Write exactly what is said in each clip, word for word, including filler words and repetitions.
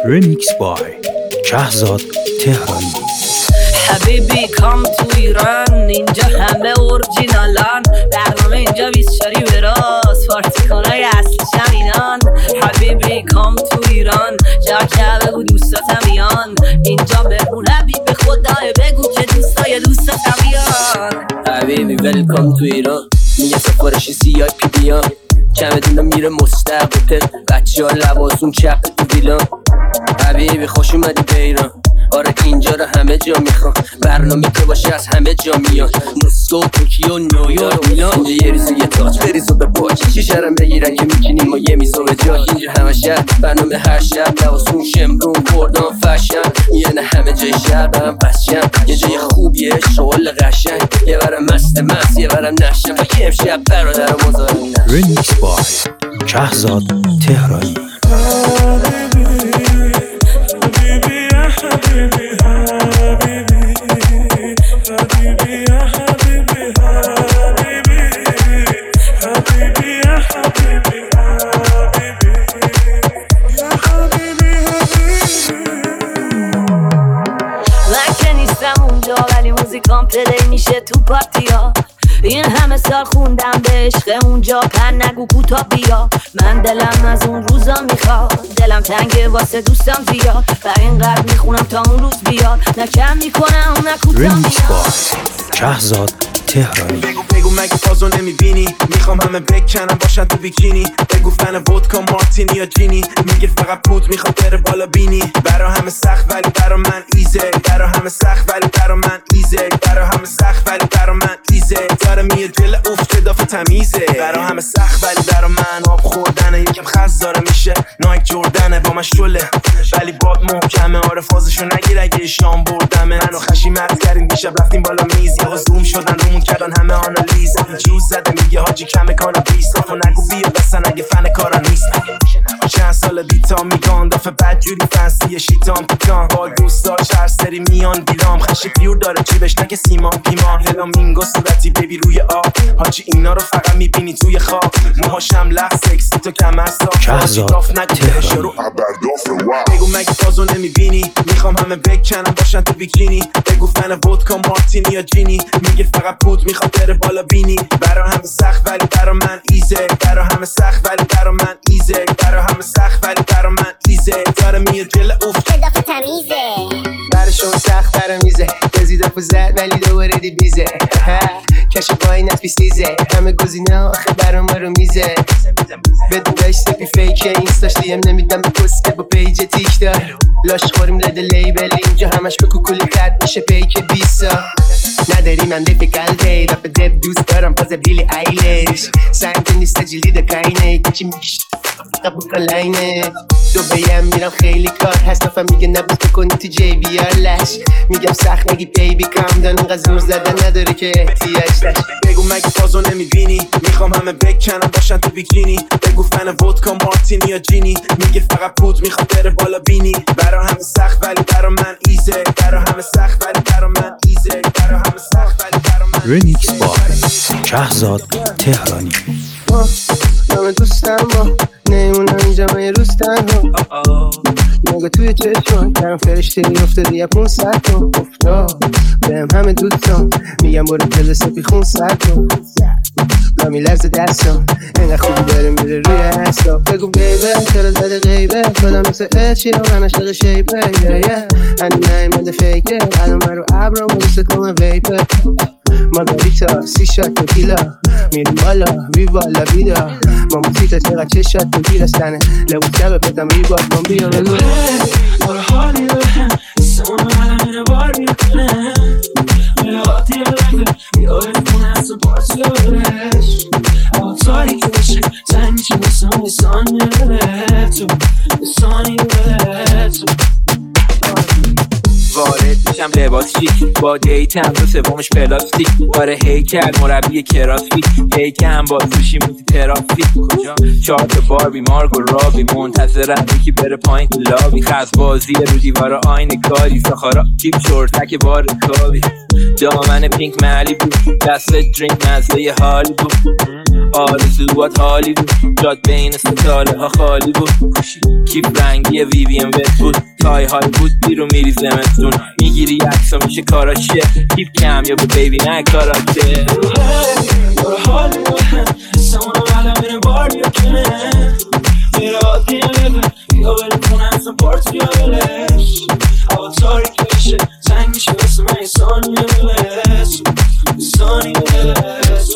رمیکس بای شهزاد تهرانی. حبیبی کام تو ایران، اینجا همه اورجینالان، برنامه اینجا بیسچاری براس، پارتی کنای اصلیش هم اینان. حبیبی کام تو ایران، جا که بگو دوستاتم میان، اینجا بهمون حبیب خدای بگو که دوستای دوستاتم میان. حبیبی ویلکام تو ایران، میگه سفارشی سی آی پی بیان، کمه دونه میره مستقبل بچه ها لباسون چپ تو ویلان. حبیبی خوش اومدی به ایران، آره اینجا رو همه جا میخوان، برنامه که باشه از همه جا میان، مسکو، توکیو، نیویورک، میلان. اینجا یه ریزو یه تاج بریزو به پاچ، چی شرم بگیرن که میکنیم ما یه میزو به جا. اینجا همه شهر برنامه هر شب، لباسون شمرون کردان فشن، یه نه همه جای شهر برم بسشم، یه جای خوبیه شغل قشنگ، یه برم مست مست یه برم نشم و یه امشب برادر و مزارم نشم. رمیکس بای شهزاد تهرانی. موزیکام پلی میشه تو پارتیا، این همه سال خوندم به عشق اونجا، پر نگو کوتا بیا. من دلم از اون روزا میخواد، دلم تنگه واسه دوستم زیاد، و اینقدر میخونم تا اون روز بیاد، نه کم میکنم نه کوتا میاد. رمیکس بای شهزاد تهرانی. بگو بگو مگه فازو نمیبینی، میخوام همه بکنم باشن تو بیکینی، بگو فن ودکا مارتینی یا جینی، میگه فقط پود میخواد بره بالا بینی. برا همه سخت ولی برا من ایزه، برا همه سخت ولی برا من ایزه، برا همه سخت ولی برا من ایزه، داره میه دل افت دافه تمیزه. برا همه سخت ولی برا من آب خوردنه، یکم خز داره میشه نایک جردنه با من شله، ولی باد محکمه، آره فازشو نگیر اگه شام بردمه. منو خشیمت کردین دیشب رفتیم بالا میز، یا زوم شدن رومون کردن همه آنالیز، جوز زده میگه حاجی کمه کانا بیست، و نگو بیا بسن اگه فن کارا نیست. چند سال بیتام میگان دافه بدجوری فنسیه شیطان پیکان، با دوستاش هر سری میان دیلام، خشی پیور داره جیبش نگه سیمان پیمان، فلامینگو صورتی بیبی روی آب، حاجی اینا رو فقط میبینی توی خواب، موهاشم لخ سکسی تو کم هستا، شهزاد تهرانی. بگو مگه فازو نمیبینی، میخوام همه بکنم باشن تو بیکینی، بگو فن ودکا مارتینی یا جینی، میگه فقط پود میخواد بره بالا بینی. برا همه سخت ولی برا من ایزه، برا همه سخت ولی برا من ایزه، برا همه سخت ولی برا من ایزه، داره میاد جل افت دافه تمیزه. برشون سخت برا میزه، گزیده پو زد ولی دوباره دی بیزه، کش پایین از بیستیزه، همه گزینه آخه برا ما رو میزه. بدون داشت سپی فیکه، اینستاش دیم نمیدم به پسته با پیج تیک دار، لاش خوریم رد لیبل اینجا همش به کوکولی خط میشه پیک بیسا. نداری من دفی قلبه رپ دب دوست دارم پاز بیلی ایلش، سنگ نیست جلی دا کاینه کچی میکش قبول کن لاینه. دو بیم میرم خیلی کار هست، نفهم میگه نبود بکنی تو جی بیار لش، میگم سخت نگی بیبی کام دان اینقدر زور زدن نداره که احتیاج داشت. بگو مگه فازو نمیبینی، میخوام همه بکنم باشن تو بیکینی، بگو فن ودکا مارتینی یا جینی، میگه فقط پود میخواد بره بالا بینی. برا همه سخت ولی برا من ایزه، برا همه سخت ولی برا من ایزه، برا همه سخت ولی برا من. رمیکس بای شهزاد تهرانی. نام دوستم با نیمونم اینجا من یه روز تنها، نگاه توی چشمان درم فرشته افتاده یه پون سر کن، افتاد بهم همه دوستم میگم برو دل سپی خون سر کن، با میلرز دستم اینقدر خوبی داره میره روی هستا. بگو بیبه چرا زده غیبه، خودم مثل اشی رو من عشق شیبه، هنی نایمده فیکه، الان من رو عبرم و دوست کنم ویپه، مارگاریتا سی شات تکیلا میریم بالا وی بالا بیدا، ماموسیتا چقدر چه شات بگیرستنه، لبوس جبه بدم ری باد من بیا بگو بارا حالی بهم ایسان من میره بار میکنه، میره آتی بلنگه بیاره کنه از پارتی برش، اما تاریک بشه زنگ میشه بسان بسان میره تو بسانی بره تو. وارد میشم لباس شیک با دیتم دو سومش پلاستیک، آره هیکل مربی کراسفیت، هیکل هم با سوشی موزی ترافیک، کجا چهار تا باربی مارگو رابی منتظرم یکی بره پایین تو لابی، خز بازی رو دیوارا آینه کاری، سخارا تیپ شورتک بار کابی، دامن پینک ملی بود دست درینک مزه حالی بود، آرزوات حالی بود، جاد بین ستاره ها خالی بود. کیف رنگی ویوین ویت بود، تای های بود بیرو میری زمستون. میگیری عکسا میشه کاراچیه، کیف کم یا به بیبی نه کاراچه. برو حالی بهم سمونو بعدم میره بار بیا کنه میره عادیه بگم یا بریم خونه اصلا پارتی یا بلش هوا تاریک بشه زنگ میشه بسه من یه ثانیه بلس ثانیه بلس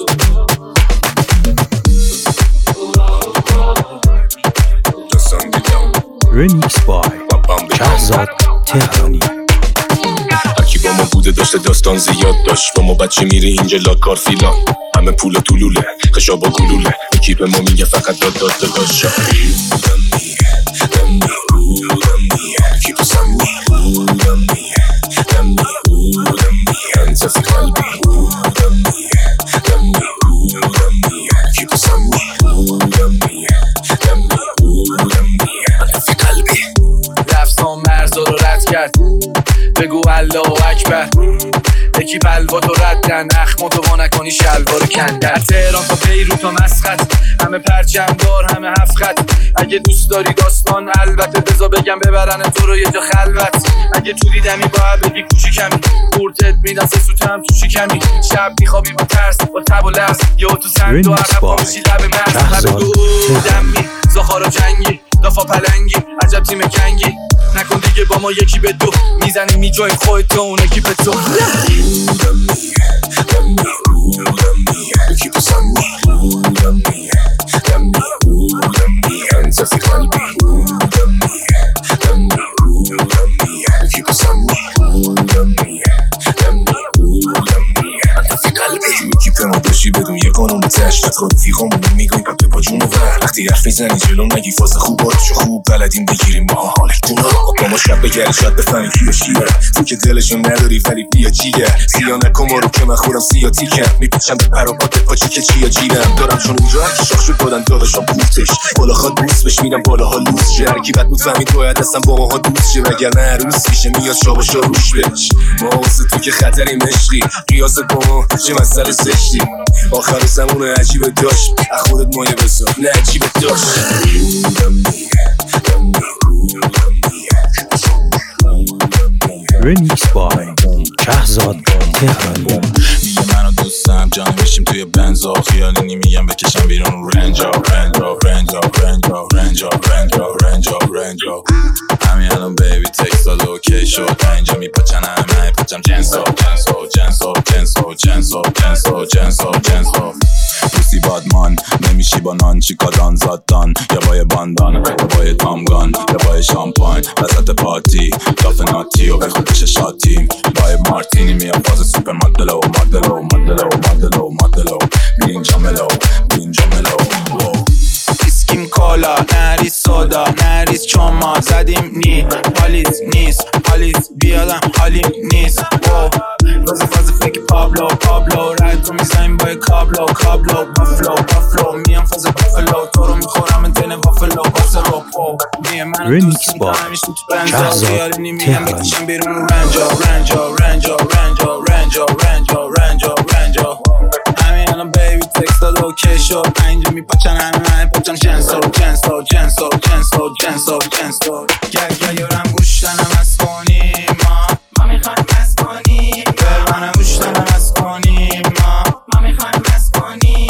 Remix by شهزاد تهرانی. هرکی با ما بوده داشته داستان زیاد داشت، با ما بچه میره اینجا لاکار فیلان، همه پول و طلوله خشابا گلوله، یکی به ما میگه فقط داد داد داد شا دمی دمی دمی یکی تو سمی دمی دمی دمی انت فی قلبی دمی دمی دمی یکی تو سمی دمی دمی دمی انت فی قلبی. رفتم مرزا رو رد کرد بگو الله اکبر، یکی بلوا تو ردن اخمو تو وا نکنی شلوارو کندن. تهران تا بیروت تا مسقط همه پرچم دار همه هفت خط. اگه دوست داری داستان البته بذار بگم ببرن تو رو یه جا خلوت. اگه تو دیدمی باید بگی کوچیکمی قورتت میدن سه سوتم تو شکمی. شب میخوابی با ترس با تب و لرز یا تو سند و عرب با میشی لب مرز. لب دو دمی زخارا جنگی دافا پلنگی عجب تیم کنگی نکن دیگه با ما یکی به دو میزنی میجای خودت و اون یکی به تو. یکی تو سمی دمی دمی دمی انت فی قلبی دمی دمی دمی یکی تو سمی دمی دمی دمی انت فی قلبی. یکی به ما باشی بدون یه قانون تشت خود فیقامونو میگویم پاپه با جون و ور. وقتی حرف میزنی جلو نگی فاز خوب بارشو خوب بلدیم بگیریم ما حالتون رو با ما شب بگری شاید بفهمی کیا شیره تو که دلشو نداری ولی بیا جیگه سیا نکن ما رو که من خورم سیا تیکم میپیچم به پراپات پاچی که چیا جیرم دارم چون اینجا هرکی شاخ شد دادن داداشم پوستش بالا خواد بوست بش میرم بالاها لوز شه هرکی بد بود فهمید باید اصلا با ماها دوست شه وگر نه روز میشه میاد شابا شا روش بش ما واسه تو که خطریم عشقی قیاست با ما چه مسئله زشتی آخر زمان عجیبه داشت از خودت مایه بذار نه عجیبه داشت. Remix by شهزاد تهرانی. میگه منو دوستم جان میشیم توی بنزا خیالی نمیگم بکشم بیرون رنجا رنجا رنجا رنجا رنجا رنجا رنجا رنجا همین الان بیبی تکست داد اوکی شد اینجا میپاچن همه میپاچم جنسا جنسا جنسا جنسا جنسا جنسا جنسا جنسا دوستی بادمان نمیشی با نان چیکادان زادان یا با یه باندان یا با یه تامگان یا با یه شامپاین وسط پارتی دافه ناتی و به خودش شاتیم با یه مارتینی میام فاز سوپر مدلو مدلو مدلو مدلو مدلو بینجا ملو بینجا ملو اسکیم کالا نریز سودا نریز چون ما زدیم نی پالیز نیست پالیز بیادم حالیم نیست فاز فاز فکر پابلو پابلو رد رو میزنیم با کابلو کابلو بافلو بافلو میام فاز بافلو تو رو میخورم انتنه بافلو واسه رو پو میه منو دوست میکنم ایش تو بنزا خیالی نمیگم بکشم بیرون رنجا رنجا رنجا رنجا رنجا رنجا رنجا رنجا همین الان بیبی تکست داد اوکی شد اینجا میپاچن همه همه پاچن جنسو جنسو جنسو جنسو جنسو جنسو گل گل یارم گوشتنم از کنی ما ما میخوایم از کنی برمانم گوشتنم از کنی ما ما میخوایم از کنی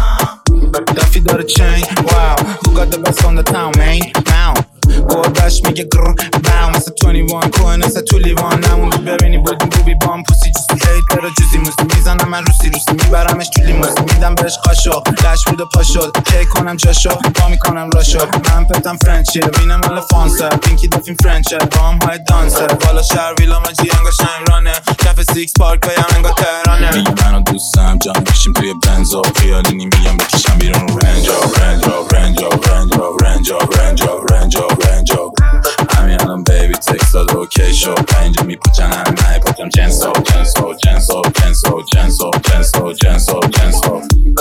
ما دفی داره چین واو who got the best on the town man now گردش میگه گر باو مثل بیست و یک کوه مثل تو لیوان نمونده ببینی بودیم بوبی بام پوسی جوسی هیت برا جوزی موزی میزنم من روسی روسی میبرمش جولی موزی میدم بهش قاشق لش بود و پاشد کی کنم جاشو با میکنم راشو من پتم فرنچی وینم مال فانسر پینکی دفین فرنچر با هم های دانسر بالا شهر ویلا مجی انگا شنگرانه کف سیکس پارک بایم انگا تهرانه میگه منو دوستم جان میشیم توی بنزا خیالی نمیگم بکشم بیرون رنجا رنجا رنجا رنجا رنجا رنجا رنجا رنجا همین الان بیبی تکست داد اوکی شد اینجا میپاچن همه میپاچم جنسا جنسا جنسا جنسا جنسا جنسا جنسا جنسا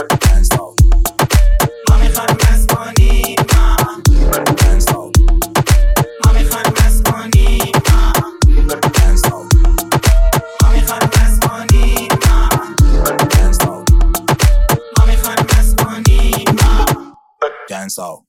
ما میخوایم از کنی ما ما میخوایم از کنی ما ما میخوایم از کنی ما ما میخوایم از کنی Dance out.